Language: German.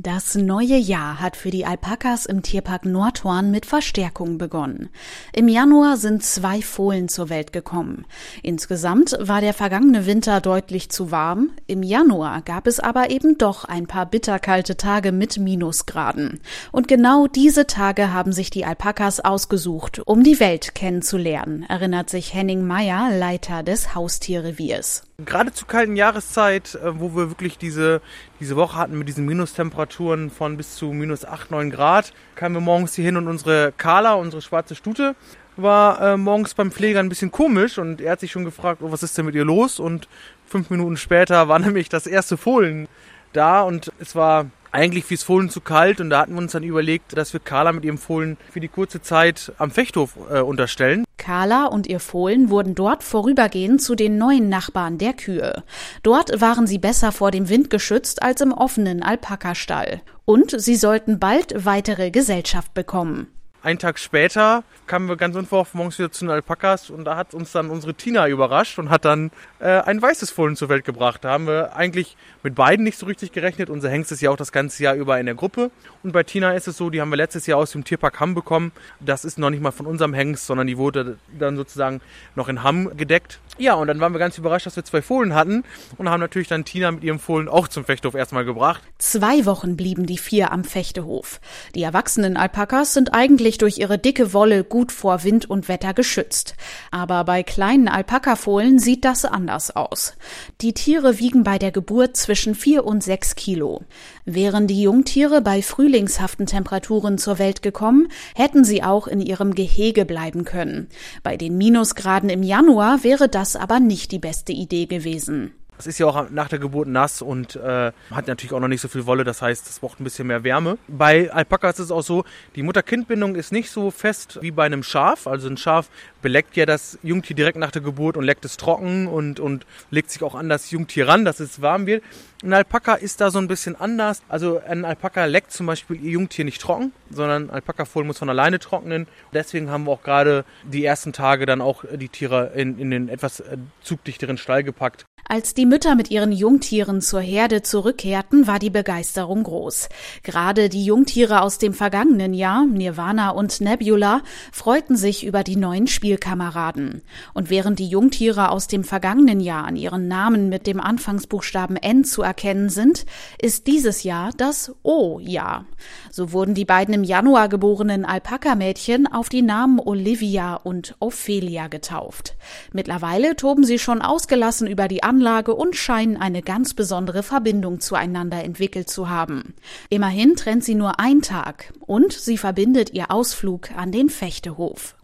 Das neue Jahr hat für die Alpakas im Tierpark Nordhorn mit Verstärkung begonnen. Im Januar sind 2 Fohlen zur Welt gekommen. Insgesamt war der vergangene Winter deutlich zu warm. Im Januar gab es aber eben doch ein paar bitterkalte Tage mit Minusgraden. Und genau diese Tage haben sich die Alpakas ausgesucht, um die Welt kennenzulernen, erinnert sich Henning Meyer, Leiter des Haustierreviers. Gerade zur kalten Jahreszeit, wo wir wirklich diese Woche hatten mit diesen Minustemperaturen von bis zu minus 8, 9 Grad, kamen wir morgens hier hin und unsere Carla, unsere schwarze Stute, war morgens beim Pfleger ein bisschen komisch und er hat sich schon gefragt, was ist denn mit ihr los? Und 5 Minuten später war nämlich das erste Fohlen da und es war eigentlich fürs Fohlen zu kalt und da hatten wir uns dann überlegt, dass wir Carla mit ihrem Fohlen für die kurze Zeit am Fechthof unterstellen. Carla und ihr Fohlen wurden dort vorübergehend zu den neuen Nachbarn der Kühe. Dort waren sie besser vor dem Wind geschützt als im offenen Alpakastall. Und sie sollten bald weitere Gesellschaft bekommen. Einen Tag später kamen wir ganz unverhofft morgens wieder zu den Alpakas und da hat uns dann unsere Tina überrascht und hat dann ein weißes Fohlen zur Welt gebracht. Da haben wir eigentlich mit beiden nicht so richtig gerechnet. Unser Hengst ist ja auch das ganze Jahr über in der Gruppe. Und bei Tina ist es so, die haben wir letztes Jahr aus dem Tierpark Hamm bekommen. Das ist noch nicht mal von unserem Hengst, sondern die wurde dann sozusagen noch in Hamm gedeckt. Ja, und dann waren wir ganz überrascht, dass wir 2 Fohlen hatten und haben natürlich dann Tina mit ihrem Fohlen auch zum Fechthof erstmal gebracht. 2 Wochen blieben die 4 am Fechtehof. Die erwachsenen Alpakas sind eigentlich durch ihre dicke Wolle gut vor Wind und Wetter geschützt. Aber bei kleinen Alpakafohlen sieht das anders aus. Die Tiere wiegen bei der Geburt zwischen 4 und 6 Kilo. Wären die Jungtiere bei frühlingshaften Temperaturen zur Welt gekommen, hätten sie auch in ihrem Gehege bleiben können. Bei den Minusgraden im Januar wäre das aber nicht die beste Idee gewesen. Es ist ja auch nach der Geburt nass und hat natürlich auch noch nicht so viel Wolle, das heißt, es braucht ein bisschen mehr Wärme. Bei Alpakas ist es auch so, die Mutter-Kind-Bindung ist nicht so fest wie bei einem Schaf. Also ein Schaf beleckt ja das Jungtier direkt nach der Geburt und leckt es trocken und legt sich auch an das Jungtier ran, dass es warm wird. Ein Alpaka ist da so ein bisschen anders. Also ein Alpaka leckt zum Beispiel ihr Jungtier nicht trocken, sondern ein Alpakafohlen muss von alleine trocknen. Deswegen haben wir auch gerade die ersten Tage dann auch die Tiere in den etwas zugdichteren Stall gepackt. Als die Mütter mit ihren Jungtieren zur Herde zurückkehrten, war die Begeisterung groß. Gerade die Jungtiere aus dem vergangenen Jahr, Nirvana und Nebula, freuten sich über die neuen Spielkameraden. Und während die Jungtiere aus dem vergangenen Jahr an ihren Namen mit dem Anfangsbuchstaben N zu erkennen sind, ist dieses Jahr das O-Jahr. So wurden die beiden im Januar geborenen Alpaka-Mädchen auf die Namen Olivia und Ophelia getauft. Mittlerweile toben sie schon ausgelassen über die Anlage und scheinen eine ganz besondere Verbindung zueinander entwickelt zu haben. Immerhin trennt sie nur ein Tag und sie verbindet ihr Ausflug an den Fechtehof.